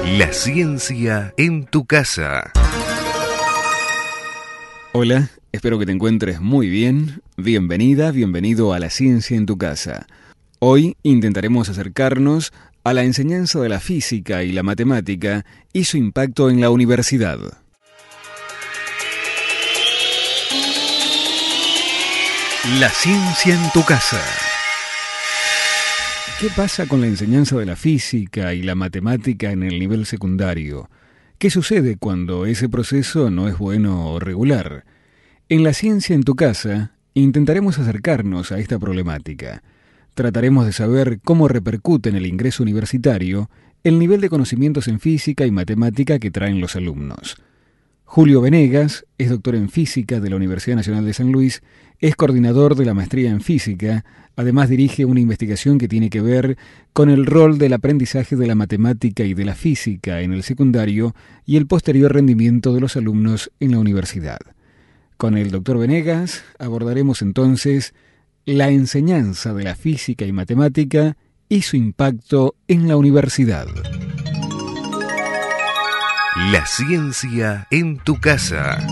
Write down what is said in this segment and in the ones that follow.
La ciencia en tu casa. Hola, espero que te encuentres muy bien. Bienvenida, bienvenido a La ciencia en tu casa. Hoy intentaremos acercarnos a la enseñanza de la física y la matemática y su impacto en la universidad. La ciencia en tu casa. ¿Qué pasa con la enseñanza de la física y la matemática en el nivel secundario? ¿Qué sucede cuando ese proceso no es bueno o regular? En La ciencia en tu casa intentaremos acercarnos a esta problemática. Trataremos de saber cómo repercute en el ingreso universitario el nivel de conocimientos en física y matemática que traen los alumnos. Julio Venegas es doctor en física de la Universidad Nacional de San Luis, es coordinador de la maestría en física, además dirige una investigación que tiene que ver con el rol del aprendizaje de la matemática y de la física en el secundario y el posterior rendimiento de los alumnos en la universidad. Con el doctor Venegas abordaremos entonces la enseñanza de la física y matemática y su impacto en la universidad. La ciencia en tu casa.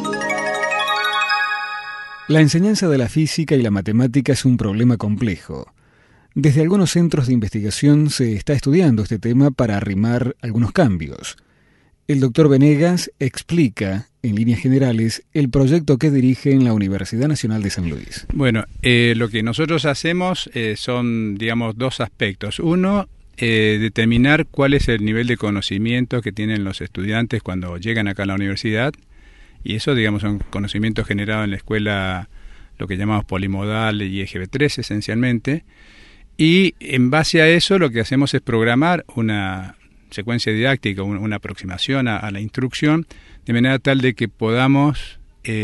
La enseñanza de la física y la matemática es un problema complejo. Desde algunos centros de investigación se está estudiando este tema para arrimar algunos cambios. El doctor Venegas explica, en líneas generales, el proyecto que dirige en la Universidad Nacional de San Luis. Bueno, lo que nosotros hacemos son, dos aspectos. Uno, determinar cuál es el nivel de conocimiento que tienen los estudiantes cuando llegan acá a la universidad. Y eso, son conocimientos generados en la escuela, lo que llamamos polimodal y EGB3 esencialmente. Y en base a eso lo que hacemos es programar una secuencia didáctica, una aproximación a la instrucción, de manera tal de que podamos,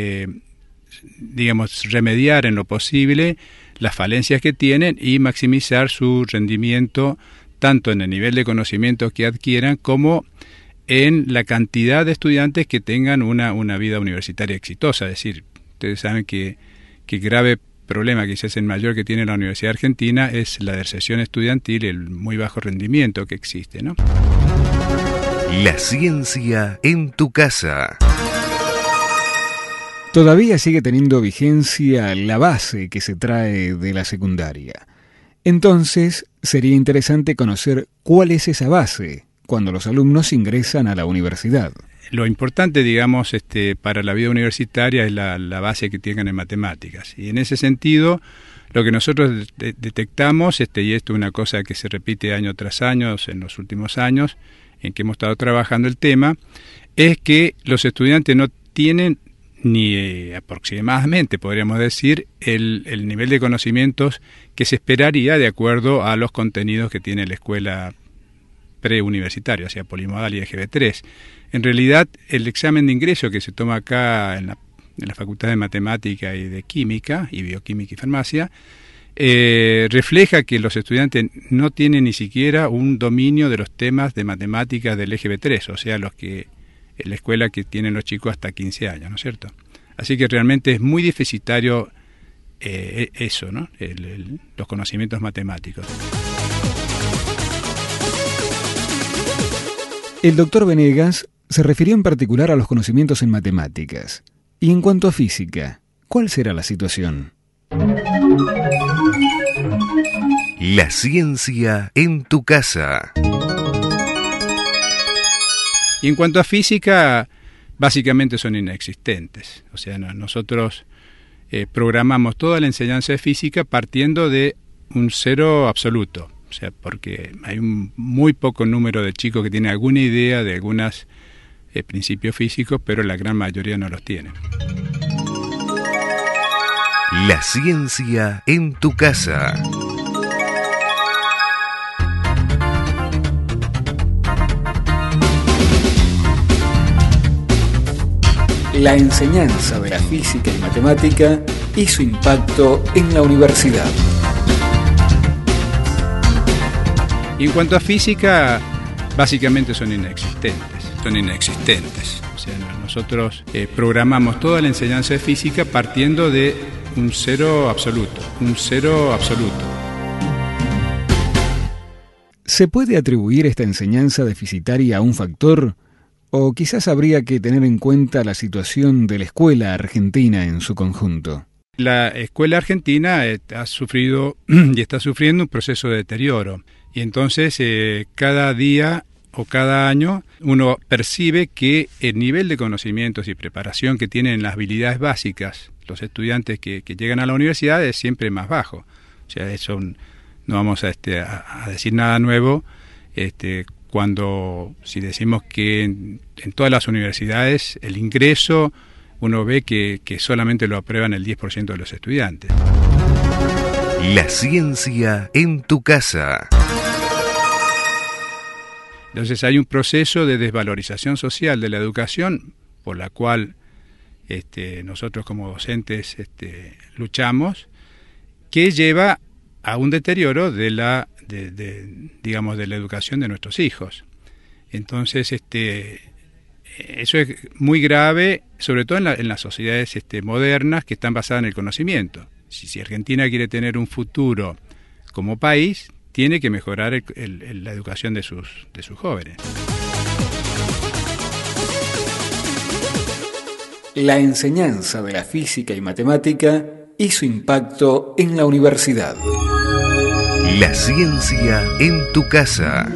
remediar en lo posible las falencias que tienen y maximizar su rendimiento tanto en el nivel de conocimiento que adquieran como en la cantidad de estudiantes que tengan una vida universitaria exitosa. Es decir, ustedes saben que grave problema, quizás el mayor que tiene la Universidad Argentina, es la deserción estudiantil y el muy bajo rendimiento que existe, ¿no? La ciencia en tu casa. Todavía sigue teniendo vigencia la base que se trae de la secundaria. Entonces, sería interesante conocer cuál es esa base cuando los alumnos ingresan a la universidad. Lo importante, para la vida universitaria es la base que tengan en matemáticas. Y en ese sentido, lo que nosotros detectamos, y esto es una cosa que se repite año tras año en los últimos años, en que hemos estado trabajando el tema, es que los estudiantes no tienen ni aproximadamente, podríamos decir, el nivel de conocimientos que se esperaría de acuerdo a los contenidos que tiene la escuela preuniversitaria, o sea, polimodal y EGB3. En realidad, el examen de ingreso que se toma acá en la Facultad de Matemática y de Química, y Bioquímica y Farmacia, refleja que los estudiantes no tienen ni siquiera un dominio de los temas de matemáticas del EGB3, o sea, la escuela que tienen los chicos hasta 15 años, ¿no es cierto? Así que realmente es muy deficitario eso, ¿no? Los conocimientos matemáticos. El doctor Venegas se refirió en particular a los conocimientos en matemáticas. Y en cuanto a física, ¿cuál será la situación? La ciencia en tu casa. Y en cuanto a física, básicamente son inexistentes. O sea, nosotros programamos toda la enseñanza de física partiendo de un cero absoluto. O sea, porque hay un muy poco número de chicos que tienen alguna idea de algunos principios físicos, pero la gran mayoría no los tienen. La ciencia en tu casa. La enseñanza de la física y matemática y su impacto en la universidad. Y en cuanto a física, básicamente son inexistentes. O sea, nosotros programamos toda la enseñanza de física partiendo de un cero absoluto. ¿Se puede atribuir esta enseñanza deficitaria a un factor? ¿O quizás habría que tener en cuenta la situación de la escuela argentina en su conjunto? La escuela argentina ha sufrido y está sufriendo un proceso de deterioro. Y entonces cada día o cada año uno percibe que el nivel de conocimientos y preparación que tienen las habilidades básicas los estudiantes que llegan a la universidad es siempre más bajo. O sea, eso no vamos a decir nada nuevo cuando si decimos que en todas las universidades el ingreso uno ve que solamente lo aprueban el 10% de los estudiantes. La ciencia en tu casa. Entonces hay un proceso de desvalorización social de la educación por la cual nosotros como docentes luchamos, que lleva a un deterioro de la educación de nuestros hijos. Entonces eso es muy grave, sobre todo en las sociedades modernas que están basadas en el conocimiento. Si Argentina quiere tener un futuro como país, tiene que mejorar la educación de sus jóvenes. La enseñanza de la física y matemática y su impacto en la universidad. La ciencia en tu casa.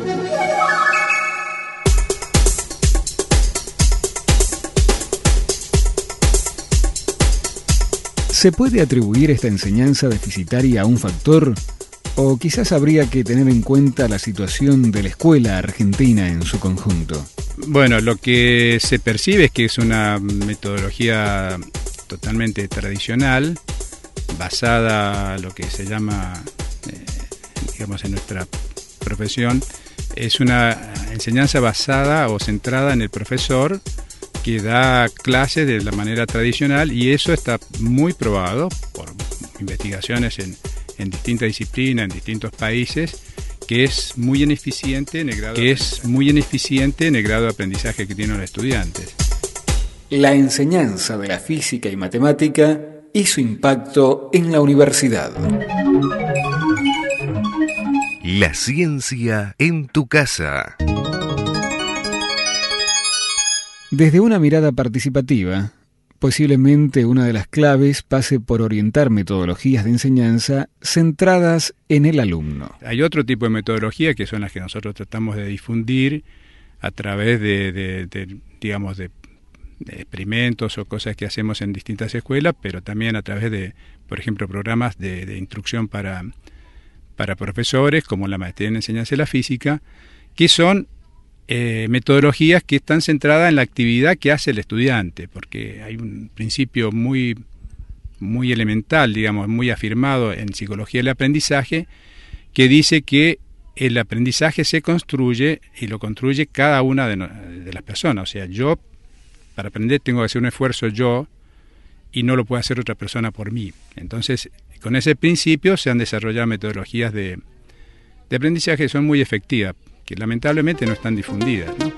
¿Se puede atribuir esta enseñanza deficitaria a un factor? ¿O quizás habría que tener en cuenta la situación de la escuela argentina en su conjunto? Bueno, lo que se percibe es que es una metodología totalmente tradicional, basada en lo que se llama, en nuestra profesión, es una enseñanza basada o centrada en el profesor que da clases de la manera tradicional, y eso está muy probado por investigaciones en distintas disciplinas, en distintos países, que es muy ineficiente en el grado de aprendizaje que tienen los estudiantes. La enseñanza de la física y matemática y su impacto en la universidad. La ciencia en tu casa. Desde una mirada participativa, posiblemente una de las claves pase por orientar metodologías de enseñanza centradas en el alumno. Hay otro tipo de metodología que son las que nosotros tratamos de difundir a través de experimentos o cosas que hacemos en distintas escuelas, pero también a través de, por ejemplo, programas de instrucción para profesores, como la maestría en enseñanza de la física, que son metodologías que están centradas en la actividad que hace el estudiante, porque hay un principio muy elemental, muy afirmado en psicología del aprendizaje, que dice que el aprendizaje se construye y lo construye cada una de las personas. O sea, yo para aprender tengo que hacer un esfuerzo yo y no lo puede hacer otra persona por mí. Entonces, con ese principio se han desarrollado metodologías de aprendizaje que son muy efectivas, que lamentablemente no están difundidas, ¿no?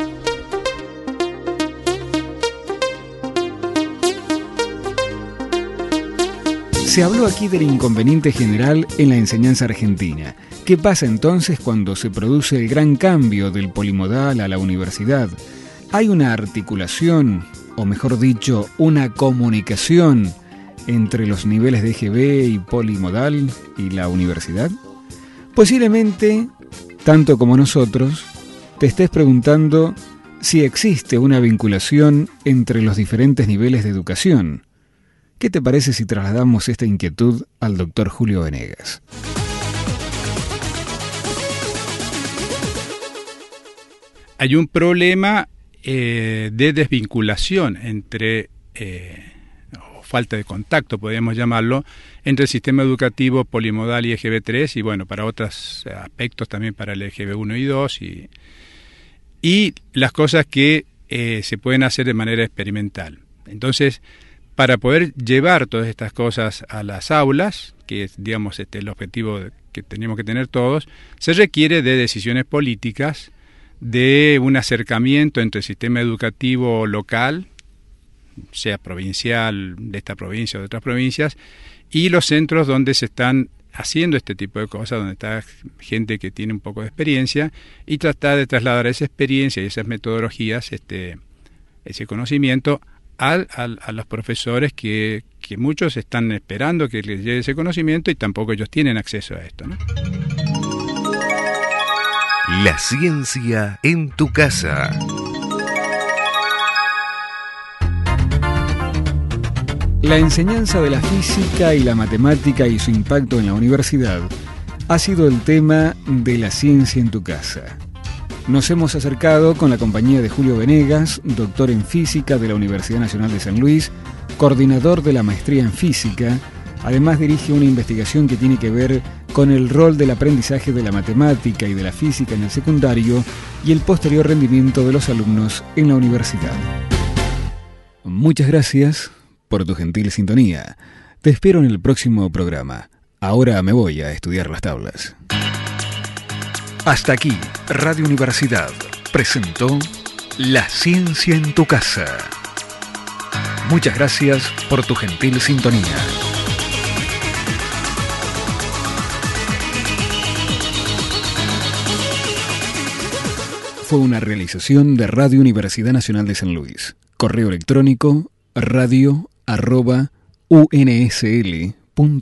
Se habló aquí del inconveniente general en la enseñanza argentina. ¿Qué pasa entonces cuando se produce el gran cambio del polimodal a la universidad? ¿Hay una articulación, o mejor dicho, una comunicación entre los niveles de EGB y polimodal y la universidad? Posiblemente, tanto como nosotros, te estés preguntando si existe una vinculación entre los diferentes niveles de educación. ¿Qué te parece si trasladamos esta inquietud al doctor Julio Venegas? Hay un problema de desvinculación entre, o falta de contacto, podríamos llamarlo, entre el sistema educativo polimodal y EGB3, y bueno, para otros aspectos también para el EGB1 y 2, y las cosas que se pueden hacer de manera experimental. Entonces, para poder llevar todas estas cosas a las aulas, que es, el objetivo que tenemos que tener todos, se requiere de decisiones políticas, de un acercamiento entre el sistema educativo local, sea provincial, de esta provincia o de otras provincias, y los centros donde se están haciendo este tipo de cosas, donde está gente que tiene un poco de experiencia, y tratar de trasladar esa experiencia y esas metodologías, ese conocimiento a los profesores que muchos están esperando que les llegue ese conocimiento y tampoco ellos tienen acceso a esto, ¿no? La ciencia en tu casa. La enseñanza de la física y la matemática y su impacto en la universidad ha sido el tema de La ciencia en tu casa. Nos hemos acercado con la compañía de Julio Venegas, doctor en física de la Universidad Nacional de San Luis, coordinador de la maestría en física. Además dirige una investigación que tiene que ver con el rol del aprendizaje de la matemática y de la física en el secundario y el posterior rendimiento de los alumnos en la universidad. Muchas gracias por tu gentil sintonía. Te espero en el próximo programa. Ahora me voy a estudiar las tablas. Hasta aquí, Radio Universidad presentó La ciencia en tu casa. Muchas gracias por tu gentil sintonía. Fue una realización de Radio Universidad Nacional de San Luis. Correo electrónico radio@unsl.edu.ar